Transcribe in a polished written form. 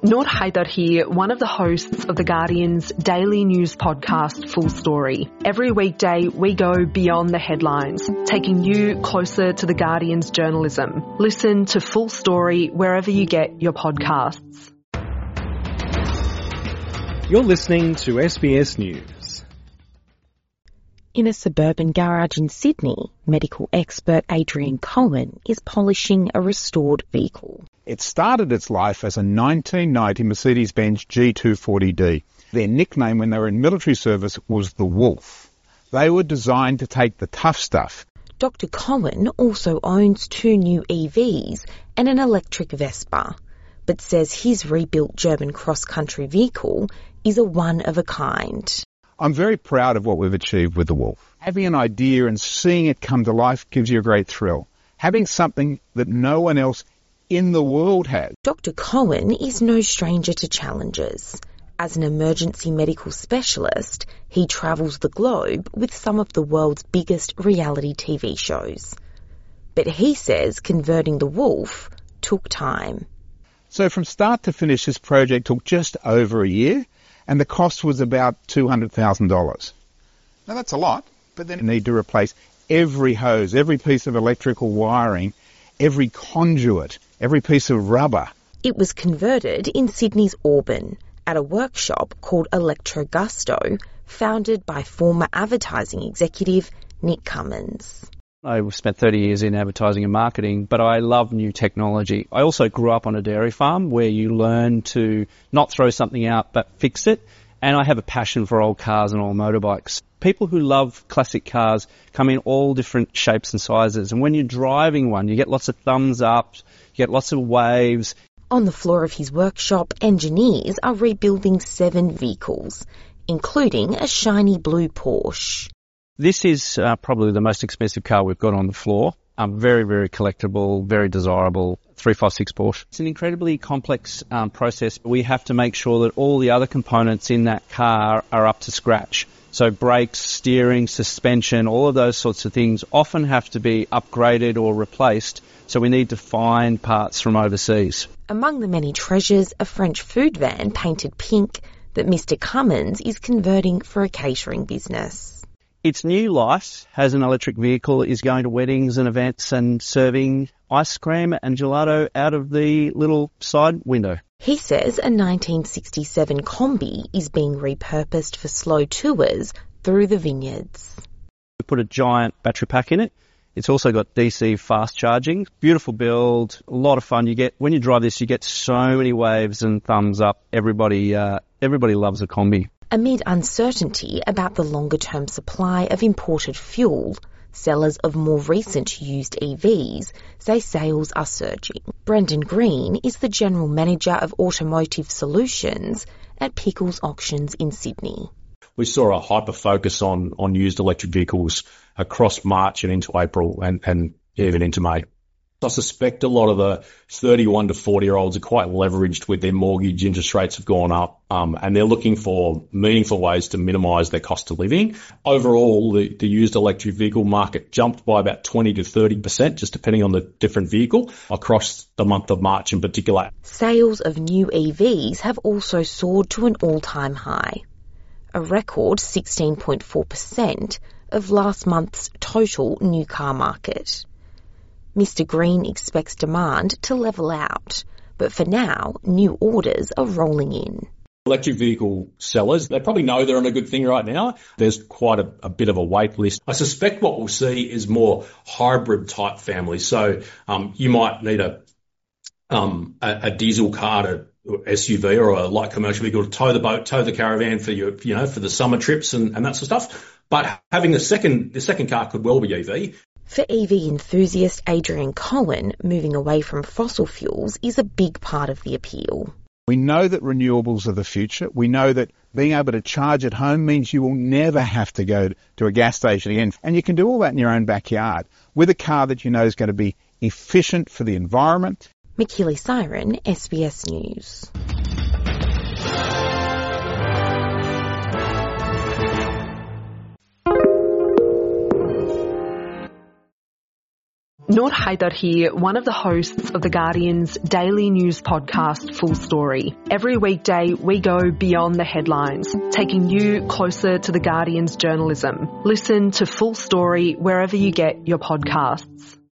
Noor Haider here, one of the hosts of The Guardian's daily news podcast, Full Story. Every weekday, we go beyond the headlines, taking you closer to The Guardian's journalism. Listen to Full Story wherever you get your podcasts. You're listening to SBS News. In a suburban garage in Sydney, medical expert Adrian Cohen is polishing a restored vehicle. It started its life as a 1990 Mercedes-Benz G240D. Their nickname when they were in military service was the Wolf. They were designed to take the tough stuff. Dr. Cohen also owns 2 new EVs and an electric Vespa, but says his rebuilt German cross-country vehicle is a one-of-a-kind. I'm very proud of what we've achieved with the Wolf. Having an idea and seeing it come to life gives you a great thrill. Having something that no one else in the world has. Dr. Cohen is no stranger to challenges. As an emergency medical specialist, he travels the globe with some of the world's biggest reality TV shows. But he says converting the Wolf took time. So from start to finish, this project took just over a year, and the cost was about $200,000. Now that's a lot, but then you need to replace every hose, every piece of electrical wiring, every conduit, every piece of rubber. It was converted in Sydney's Auburn at a workshop called Electrogusto, founded by former advertising executive Nick Cummins. I've spent 30 years in advertising and marketing, but I love new technology. I also grew up on a dairy farm where you learn to not throw something out but fix it, and I have a passion for old cars and old motorbikes. People who love classic cars come in all different shapes and sizes, and when you're driving one, you get lots of thumbs up, you get lots of waves. On the floor of his workshop, engineers are rebuilding 7 vehicles, including a shiny blue Porsche. This is probably the most expensive car we've got on the floor. Very, very collectible, very desirable 356 Porsche. It's an incredibly complex process. We have to make sure that all the other components in that car are up to scratch. So brakes, steering, suspension, all of those sorts of things often have to be upgraded or replaced. So we need to find parts from overseas. Among the many treasures, a French food van painted pink that Mr. Cummins is converting for a catering business. Its new life as an electric vehicle is going to weddings and events and serving ice cream and gelato out of the little side window. He says a 1967 Kombi is being repurposed for slow tours through the vineyards. We put a giant battery pack in it. It's also got DC fast charging. Beautiful build, a lot of fun. When you drive this, you get so many waves and thumbs up. Everybody loves a Kombi. Amid uncertainty about the longer-term supply of imported fuel, sellers of more recent used EVs say sales are surging. Brendan Green is the General Manager of Automotive Solutions at Pickles Auctions in Sydney. We saw a hyper-focus on used electric vehicles across March and into April and even into May. I suspect a lot of the 31 to 40-year-olds are quite leveraged with their mortgage. Interest rates have gone up, and they're looking for meaningful ways to minimise their cost of living. Overall, the used electric vehicle market jumped by about 20 to 30%, just depending on the different vehicle, across the month of March in particular. Sales of new EVs have also soared to an all-time high, a record 16.4% of last month's total new car market. Mr. Green expects demand to level out, but for now, new orders are rolling in. Electric vehicle sellers, they probably know they're on a good thing right now. There's quite a bit of a wait list. I suspect what we'll see is more hybrid type families. So you might need a diesel car to SUV or a light commercial vehicle to tow the boat, tow the caravan for for the summer trips and that sort of stuff. But having the second car could well be EV. For EV enthusiast Adrian Cohen, moving away from fossil fuels is a big part of the appeal. We know that renewables are the future. We know that being able to charge at home means you will never have to go to a gas station again. And you can do all that in your own backyard with a car that you know is going to be efficient for the environment. Mikili Siren, SBS News. Noor Haidar here, one of the hosts of The Guardian's daily news podcast, Full Story. Every weekday, we go beyond the headlines, taking you closer to The Guardian's journalism. Listen to Full Story wherever you get your podcasts.